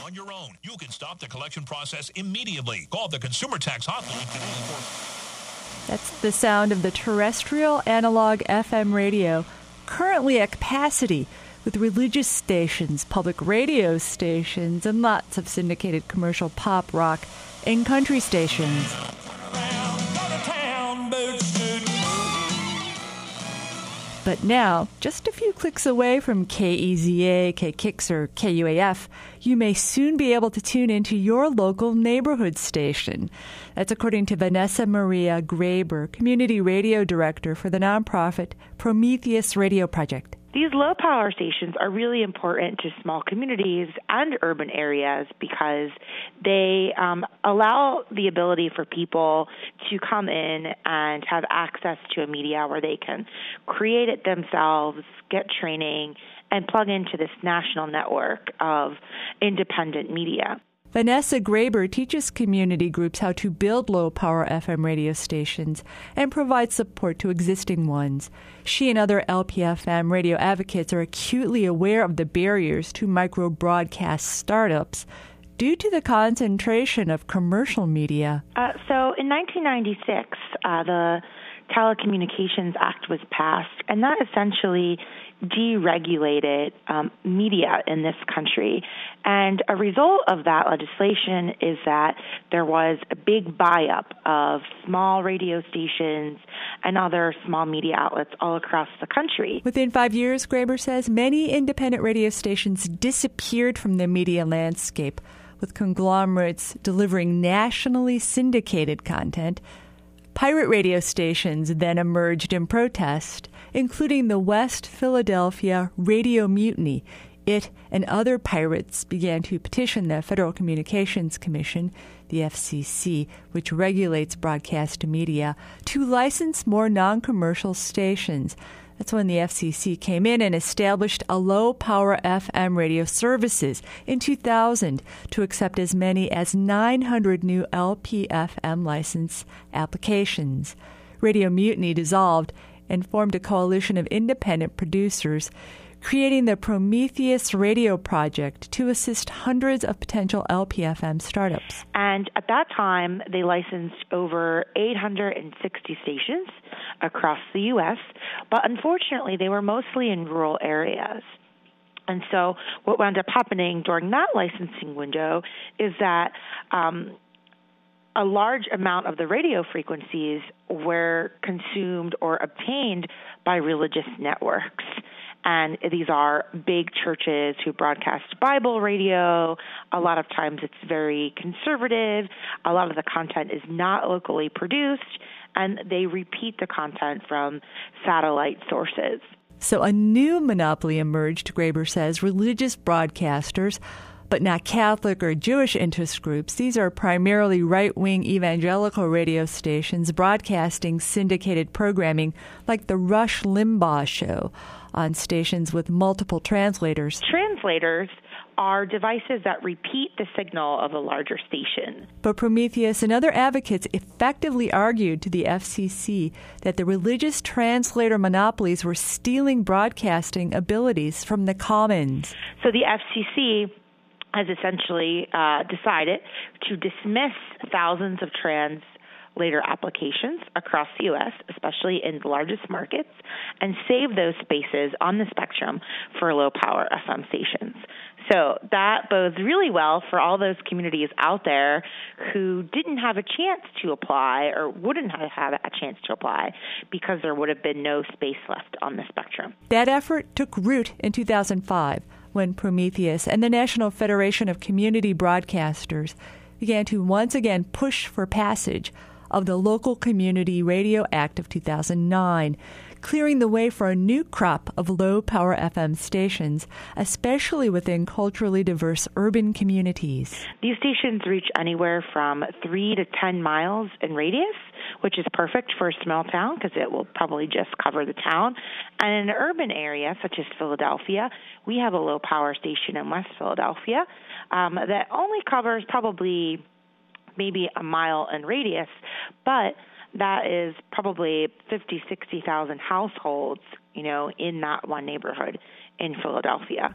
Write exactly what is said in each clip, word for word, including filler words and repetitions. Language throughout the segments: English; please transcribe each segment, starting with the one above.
on your own. You can stop the collection process immediately. Call the Consumer Tax Hotline today for... That's the sound of the terrestrial analog F M radio, currently at capacity, with religious stations, public radio stations, and lots of syndicated commercial pop, rock, and country stations. But now, just a few clicks away from K E Z A, K K I X, or K U A F, you may soon be able to tune into your local neighborhood station. That's according to Vanessa Maria Graber, Community Radio Director for the nonprofit Prometheus Radio Project. These low-power stations are really important to small communities and urban areas because they um, allow the ability for people to come in and have access to a media where they can create it themselves, get training, and plug into this national network of independent media. Vanessa Graber teaches community groups how to build low-power F M radio stations and provide support to existing ones. She and other L P F M radio advocates are acutely aware of the barriers to micro-broadcast startups due to the concentration of commercial media. Uh, so in nineteen ninety-six, uh, the Telecommunications Act was passed, and that essentially deregulated um, media in this country. And a result of that legislation is that there was a big buy-up of small radio stations and other small media outlets all across the country. Within five years, Graber says, many independent radio stations disappeared from the media landscape, with conglomerates delivering nationally syndicated content. Pirate radio stations then emerged in protest, including the West Philadelphia Radio Mutiny. It and other pirates began to petition the Federal Communications Commission, the F C C, which regulates broadcast media, to license more non-commercial stations. That's when the F C C came in and established a low-power F M radio services in two thousand to accept as many as nine hundred new L P F M license applications. Radio Mutiny dissolved and formed a coalition of independent producers, creating the Prometheus Radio Project to assist hundreds of potential L P F M startups. And at that time, they licensed over eight hundred sixty stations across the U S, but unfortunately, they were mostly in rural areas. And so what wound up happening during that licensing window is that um, a large amount of the radio frequencies were consumed or obtained by religious networks. And these are big churches who broadcast Bible radio. A lot of times it's very conservative. A lot of the content is not locally produced, and they repeat the content from satellite sources. So a new monopoly emerged, Graber says, religious broadcasters, but not Catholic or Jewish interest groups. These are primarily right-wing evangelical radio stations broadcasting syndicated programming like the Rush Limbaugh Show on stations with multiple translators. Translators are devices that repeat the signal of a larger station. But Prometheus and other advocates effectively argued to the F C C that the religious translator monopolies were stealing broadcasting abilities from the commons. So the F C C has essentially uh, decided to dismiss thousands of translator applications across the U S, especially in the largest markets, and save those spaces on the spectrum for low-power F M stations. So that bodes really well for all those communities out there who didn't have a chance to apply or wouldn't have had a chance to apply because there would have been no space left on the spectrum. That effort took root in two thousand five when Prometheus and the National Federation of Community Broadcasters began to once again push for passage of the Local Community Radio Act of two thousand nine, clearing the way for a new crop of low-power F M stations, especially within culturally diverse urban communities. These stations reach anywhere from three to ten miles in radius, which is perfect for a small town because it will probably just cover the town. And in an urban area, such as Philadelphia, we have a low-power station in West Philadelphia um, that only covers probably maybe a mile in radius, but that is probably fifty, sixty thousand households, you know, in that one neighborhood in Philadelphia.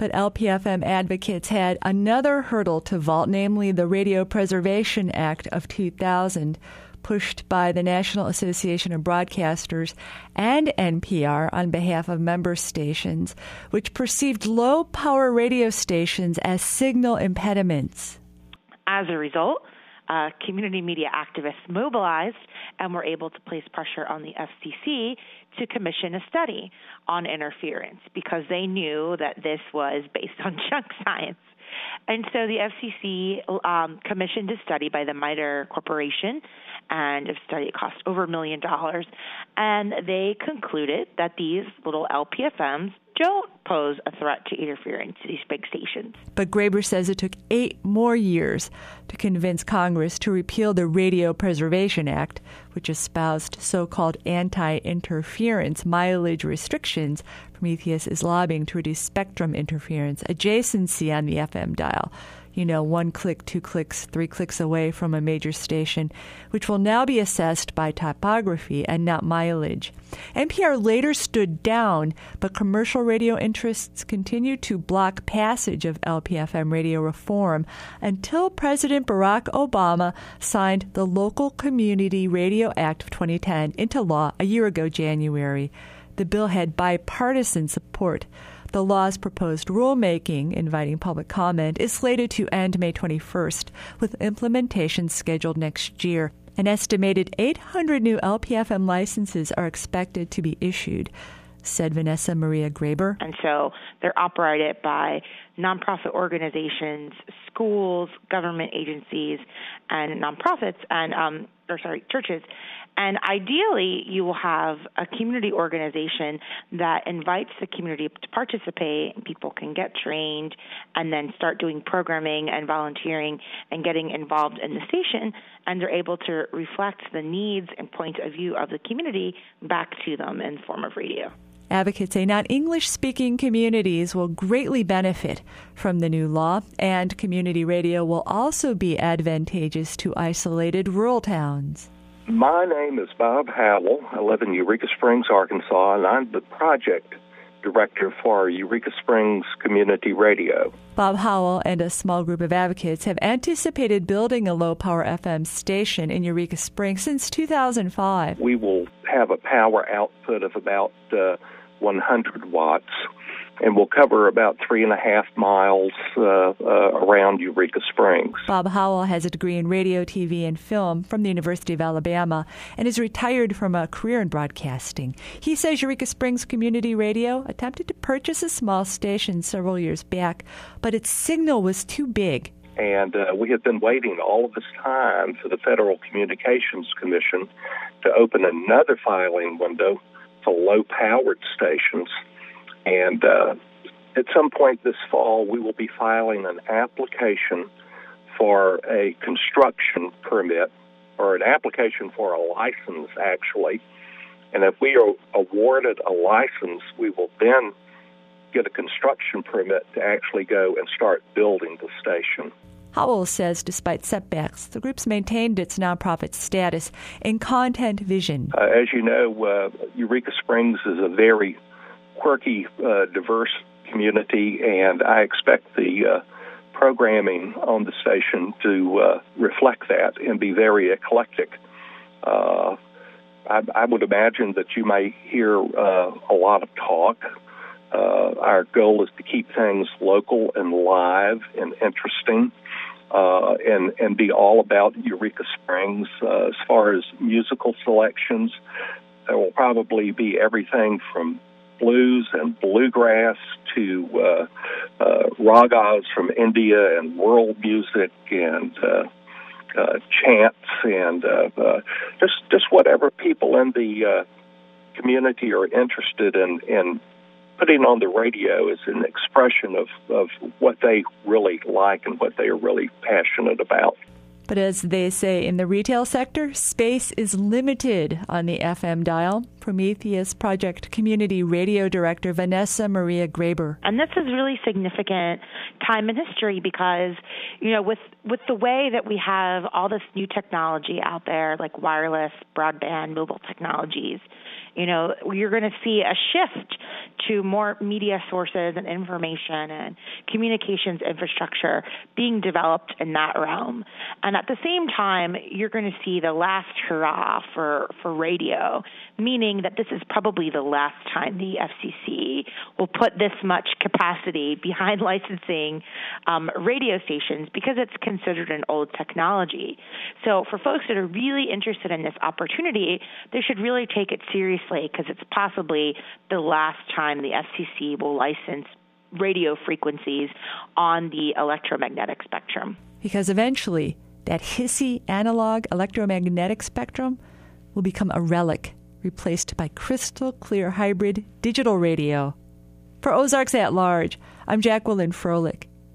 But L P F M advocates had another hurdle to vault, namely the Radio Preservation Act of two thousand, pushed by the National Association of Broadcasters and N P R on behalf of member stations, which perceived low-power radio stations as signal impediments. As a result, uh, community media activists mobilized and were able to place pressure on the F C C to commission a study on interference because they knew that this was based on junk science. And so the F C C um, commissioned a study by the MITRE Corporation, and a study cost over a million dollars. And they concluded that these little L P F Ms don't pose a threat to interference to these big stations. But Graber says it took eight more years to convince Congress to repeal the Radio Preservation Act, which espoused so-called anti-interference mileage restrictions. Prometheus is lobbying to reduce spectrum interference, adjacency on the F M dial. You know, one click, two clicks, three clicks away from a major station, which will now be assessed by topography and not mileage. N P R later stood down, but commercial radio interests continued to block passage of L P F M radio reform until President Barack Obama signed the Local Community Radio Act of twenty ten into law a year ago, January. The bill had bipartisan support. The law's proposed rulemaking, inviting public comment, is slated to end May twenty-first, with implementation scheduled next year. An estimated eight hundred new L P F M licenses are expected to be issued, said Vanessa Maria Graber. And so they're operated by nonprofit organizations, schools, government agencies, and nonprofits, and um, or sorry, churches. And ideally, you will have a community organization that invites the community to participate, and people can get trained and then start doing programming and volunteering and getting involved in the station, and they're able to reflect the needs and point of view of the community back to them in the form of radio. Advocates say non-English-speaking communities will greatly benefit from the new law, and community radio will also be advantageous to isolated rural towns. My name is Bob Howell. I live in Eureka Springs, Arkansas, and I'm the project director for Eureka Springs Community Radio. Bob Howell and a small group of advocates have anticipated building a low-power F M station in Eureka Springs since two thousand five. We will have a power output of about uh, one hundred watts, and we'll cover about three and a half miles uh, uh, around Eureka Springs. Bob Howell has a degree in radio, T V, and film from the University of Alabama and is retired from a career in broadcasting. He says Eureka Springs Community Radio attempted to purchase a small station several years back, but its signal was too big. And uh, we have been waiting all of this time for the Federal Communications Commission to open another filing window for low-powered stations. And uh, at some point this fall, we will be filing an application for a construction permit, or an application for a license, actually. And if we are awarded a license, we will then get a construction permit to actually go and start building the station. Howell says despite setbacks, the group's maintained its nonprofit status and content vision. Uh, as you know, uh, Eureka Springs is a very quirky, uh, diverse community, and I expect the uh, programming on the station to uh, reflect that and be very eclectic. Uh, I, I would imagine that you may hear uh, a lot of talk. Uh, our goal is to keep things local and live and interesting, uh, and, and be all about Eureka Springs. Uh, as far as musical selections, there will probably be everything from blues and bluegrass to uh, uh, ragas from India and world music and uh, uh, chants and uh, uh, just just whatever people in the uh, community are interested in, in putting on the radio is an expression of, of what they really like and what they are really passionate about. But as they say in the retail sector, space is limited on the F M dial. Prometheus Project Community Radio Director Vanessa Maria Graber. And this is really significant time in history because you know, with with the way that we have all this new technology out there, like wireless, broadband, mobile technologies, you know, you're going to see a shift to more media sources and information and communications infrastructure being developed in that realm. And at the same time, you're going to see the last hurrah for, for radio, meaning that this is probably the last time the F C C will put this much capacity behind licensing um, radio stations because it's considered an old technology. So for folks that are really interested in this opportunity, they should really take it seriously because it's possibly the last time the F C C will license radio frequencies on the electromagnetic spectrum. Because eventually, that hissy analog electromagnetic spectrum will become a relic, replaced by crystal clear hybrid digital radio. For Ozarks at Large, I'm Jacqueline Froelich.